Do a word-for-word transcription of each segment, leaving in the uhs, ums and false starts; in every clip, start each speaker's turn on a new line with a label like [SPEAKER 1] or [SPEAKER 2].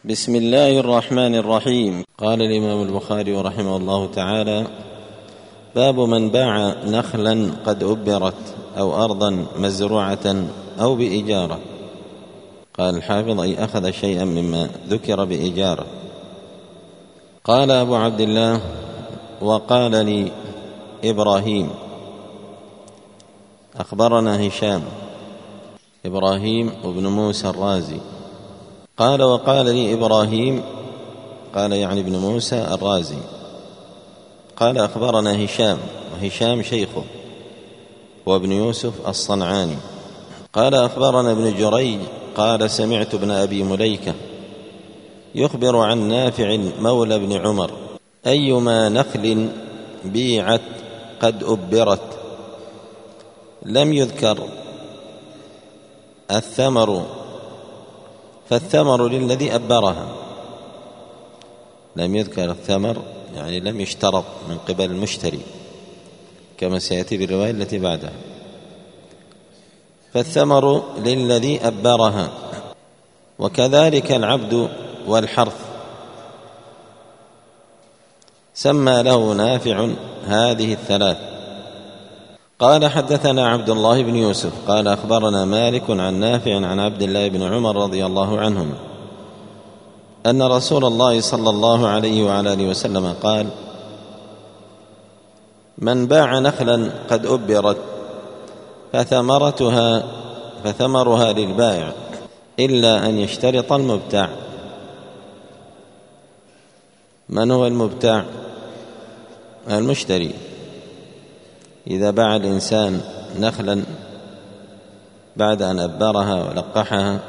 [SPEAKER 1] بسم الله الرحمن الرحيم. قال الإمام البخاري رحمه الله تعالى: باب من باع نخلا قد أبرت أو أرضا مزروعة أو بإجارة. قال الحافظ: أي أخذ شيئا مما ذكر بإجارة. قال أبو عبد الله: وقال لي إبراهيم، أخبرنا هشام إبراهيم وابن موسى الرازي. قال: وقال لي إبراهيم، قال يعني ابن موسى الرازي. قال: أخبرنا هشام، وهشام شيخه وابن يوسف الصنعاني. قال: أخبرنا ابن جريج قال: سمعت ابن أبي مليكة يخبر عن نافع مولى بن عمر: أيما نخل بيعت قد أبرت لم يذكر الثمر فالثمر للذي أبرها. لم يذكر الثمر يعني لم يشترط من قبل المشتري كما سيأتي بالرواية التي بعدها. فالثمر للذي أبرها، وكذلك العبد والحرث. سمى له نافع هذه الثلاث. قال: حدثنا عبد الله بن يوسف قال: أخبرنا مالك عن نافع عن عبد الله بن عمر رضي الله عنهما أن رسول الله صلى الله عليه وعلى آله وسلم قال: من باع نخلا قد أبرت فثمرتها فثمرها للبائع إلا أن يشترط المبتاع. من هو المبتاع؟ المشتري. إذا باع الإنسان نخلا بعد أن أبرها ولقحها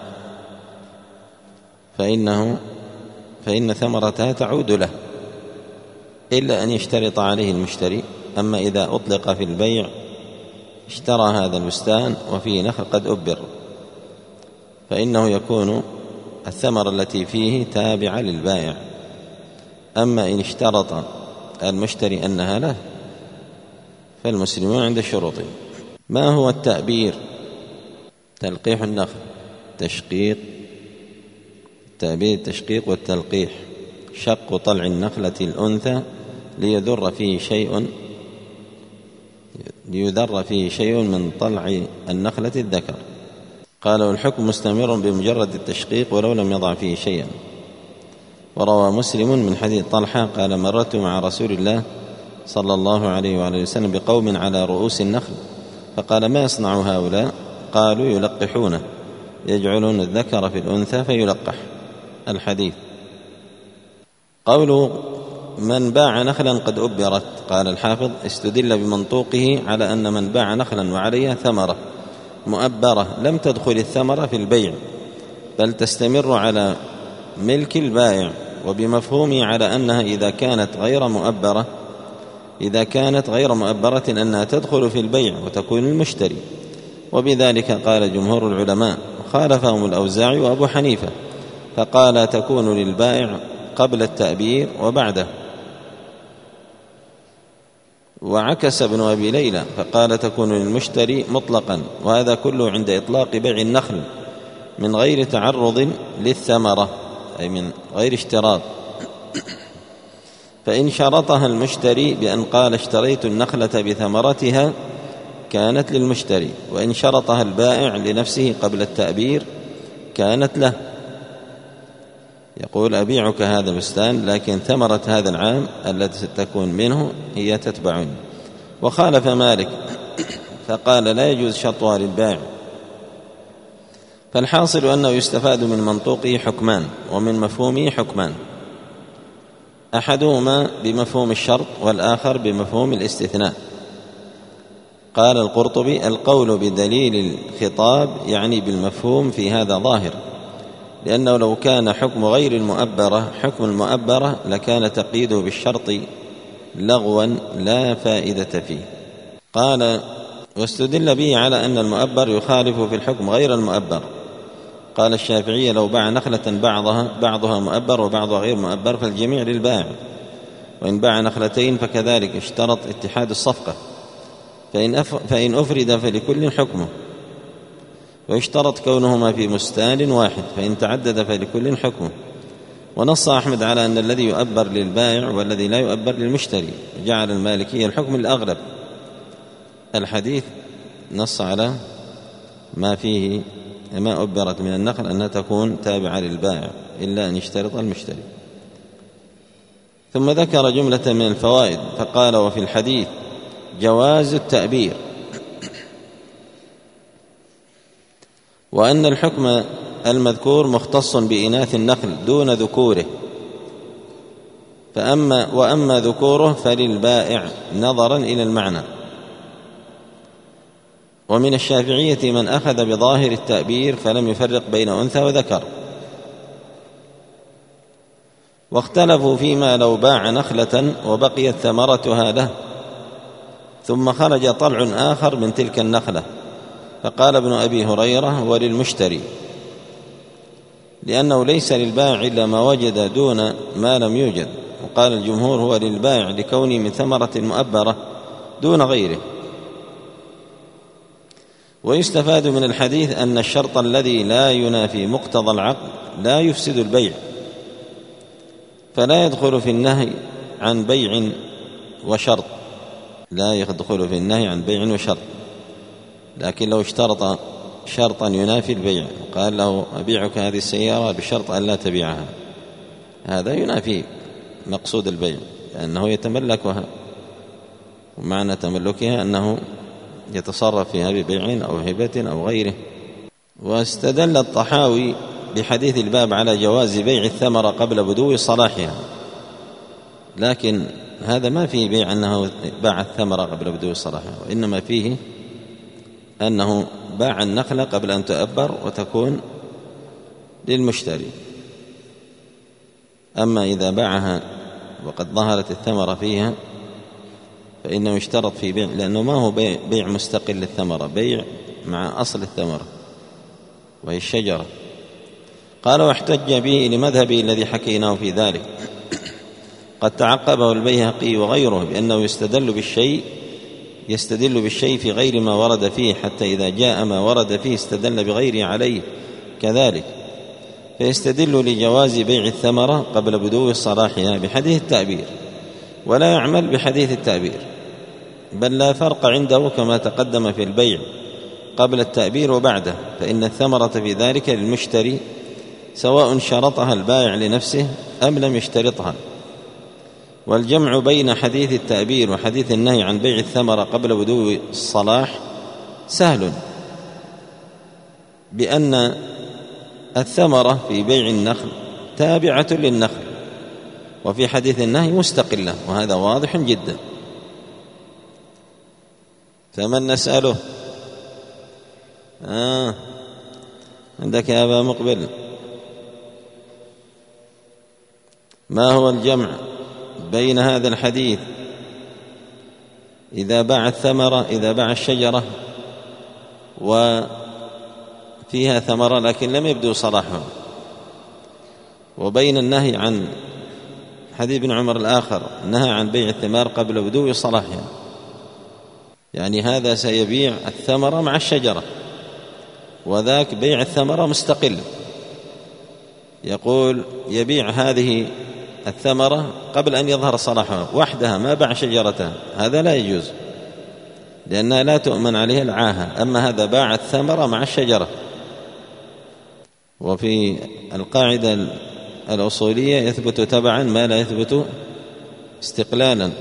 [SPEAKER 1] فإنه فإن ثمرتها تعود له إلا أن يشترط عليه المشتري. أما إذا أطلق في البيع اشترى هذا البستان وفيه نخل قد أبر فإنه يكون الثمرة التي فيه تابعة للبائع. أما إن اشترط المشتري أنها له فالمسلمون عند شروطه. ما هو التأبير؟ تلقيح النخل، تشقيق، التأبير التشقيق والتلقيح، شق طلع النخلة الأنثى ليذر فيه شيء ليذر فيه شيء من طلع النخلة الذكر. قال: والحكم مستمر بمجرد التشقيق ولو لم يضع فيه شيئا. وروى مسلم من حديث طلحة قال: مررت مع رسول الله صلى الله عليه وعلى وسلم بقوم على رؤوس النخل فقال: ما يصنع هؤلاء؟ قالوا: يلقحونه، يجعلون الذكر في الأنثى فيلقح. الحديث. قوله من باع نخلا قد أبرت، قال الحافظ: استدل بمنطوقه على أن من باع نخلا وعليها ثمرة مؤبرة لم تدخل الثمرة في البيع بل تستمر على ملك البائع، وبمفهومه على أنها إذا كانت غير مؤبرة إذا كانت غير مؤبرة أنها تدخل في البيع وتكون المشتري. وبذلك قال جمهور العلماء، وخالفهم الأوزاعي وأبو حنيفة فقال: تكون للبائع قبل التأبير وبعده. وعكس ابن أبي ليلى فقال: تكون للمشتري مطلقا، وهذا كله عند إطلاق بيع النخل من غير تعرض للثمرة، أي من غير اشتراط. فإن شرطها المشتري بأن قال: اشتريت النخلة بثمرتها كانت للمشتري، وإن شرطها البائع لنفسه قبل التأبير كانت له. يقول: أبيعك هذا البستان لكن ثمرة هذا العام التي ستكون منه هي تتبعني. وخالف مالك فقال: لا يجوز شطها للبائع. فالحاصل أنه يستفاد من منطوقه حكمان ومن مفهومه حكمان، أحدهما بمفهوم الشرط والآخر بمفهوم الاستثناء. قال القرطبي: القول بدليل الخطاب يعني بالمفهوم في هذا ظاهر، لأنه لو كان حكم غير المؤبرة حكم المؤبرة لكان تقييده بالشرط لغوا لا فائدة فيه. قال: واستدل به على أن المؤبر يخالف في الحكم غير المؤبر. قال الشافعي: لو باع نخلة بعضها بعضها مؤبر وبعضها غير مؤبر فالجميع للبائع، وإن باع نخلتين فكذلك، اشترط اتحاد الصفقة، فإن, فإن أفرد فلكل حكمه، ويشترط كونهما في بستان واحد، فإن تعدد فلكل حكمه، ونص أحمد على أن الذي يؤبر للبائع والذي لا يؤبر للمشتري، جعل المالكية الحكم الأغلب. الحديث نص على ما فيه ما أبرت من النخل أنها تكون تابعة للبائع إلا أن يشترط المشتري. ثم ذكر جملة من الفوائد فقال: وفي الحديث جواز التأبير، وأن الحكم المذكور مختص بإناث النخل دون ذكوره، فأما وأما ذكوره فللبائع نظرا إلى المعنى. ومن الشافعية من أخذ بظاهر التأبير فلم يفرق بين أنثى وذكر، واختلفوا فيما لو باع نخلة وبقيت ثمرتها له ثم خرج طلع آخر من تلك النخلة، فقال ابن أبي هريرة: وللمشتري، لأنه ليس للبائع إلا ما وجد دون ما لم يوجد. وقال الجمهور: هو للبائع لكونه من ثمرة مؤبرة دون غيره. ويستفاد من الحديث أن الشرط الذي لا ينافي مقتضى العقد لا يفسد البيع، فلا يدخل في النهي عن بيع وشرط، لا يدخل في النهي عن بيع وشرط. لكن لو اشترط شرطا ينافي البيع قال له: أبيعك هذه السيارة بشرط أن لا تبيعها، هذا ينافي مقصود البيع لأنه يتملكها، ومعنى تملكها أنه يتصرف فيها ببيع أو هبة أو غيره. واستدل الطحاوي بحديث الباب على جواز بيع الثمرة قبل بدو صلاحها، لكن هذا ما فيه بيع أنه باع الثمرة قبل بدو صلاحها، وإنما فيه أنه باع النخلة قبل أن تؤبر وتكون للمشتري. أما إذا باعها وقد ظهرت الثمرة فيها فإنه يشترط في بيع، لأنه ما هو بيع, بيع مستقل للثمرة، بيع مع أصل الثمرة وهي الشجرة. قال: واحتج به لمذهبه الذي حكيناه في ذلك. قد تعقبه البيهقي وغيره بأنه يستدل بالشيء يستدل بالشيء في غير ما ورد فيه، حتى إذا جاء ما ورد فيه استدل بغيره عليه كذلك، فيستدل لجواز بيع الثمرة قبل بدو صلاحها بحديث التأبير، ولا يعمل بحديث التأبير، بل لا فرق عنده كما تقدم في البيع قبل التأبير وبعده، فإن الثمرة في ذلك للمشتري سواء شرطها البائع لنفسه أم لم يشترطها. والجمع بين حديث التأبير وحديث النهي عن بيع الثمرة قبل بدو الصلاح سهل، بأن الثمرة في بيع النخل تابعة للنخل، وفي حديث النهي مستقلة، وهذا واضح جدا. فمن نسأله؟ آه عندك يا أبا مقبل، ما هو الجمع بين هذا الحديث إذا باع الثمرة إذا باع الشجرة وفيها ثمرة لكن لم يبدو صلاحها، وبين النهي عن حديث ابن عمر الآخر نهى عن بيع الثمار قبل بدو صلاحها؟ يعني هذا سيبيع الثمرة مع الشجرة، وذاك بيع الثمرة مستقل، يقول يبيع هذه الثمرة قبل أن يظهر صلاحها وحدها ما باع شجرتها، هذا لا يجوز لأنها لا تؤمن عليها العاهة. أما هذا باع الثمرة مع الشجرة. وفي القاعدة الأصولية يثبت تبعا ما لا يثبت استقلالا.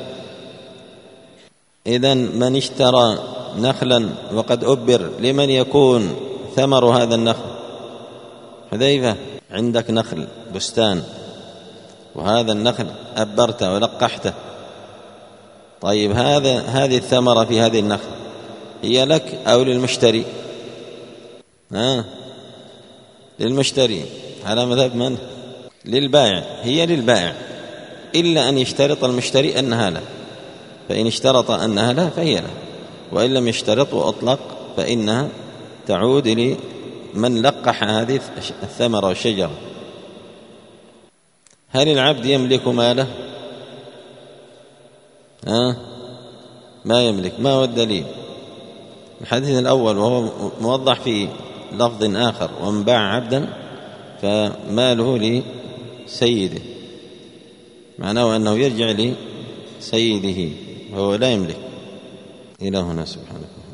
[SPEAKER 1] إذن من اشترى نخلا وقد أبر لمن يكون ثمر هذا النخل؟ حذيفة، عندك نخل بستان وهذا النخل أبرته ولقحته، طيب هذا هذه الثمرة في هذه النخل هي لك أو للمشتري؟ ها للمشتري على مذهب من؟ للبائع، هي للبائع إلا أن يشترط المشتري أنها له، فإن اشترط أنها له فهي له، وإن لم يشترط وأطلق فإنها تعود لمن لقح هذه الثمرة والشجرة. هل العبد يملك ماله؟ ها؟ ما يملك. ما هو الدليل؟ الحديث الأول وهو موضح في لفظ آخر: ومن باع عبدا فماله سيده، معناه أنه يرجع لسيده وهو لا يملك. إلى هنا سبحانه.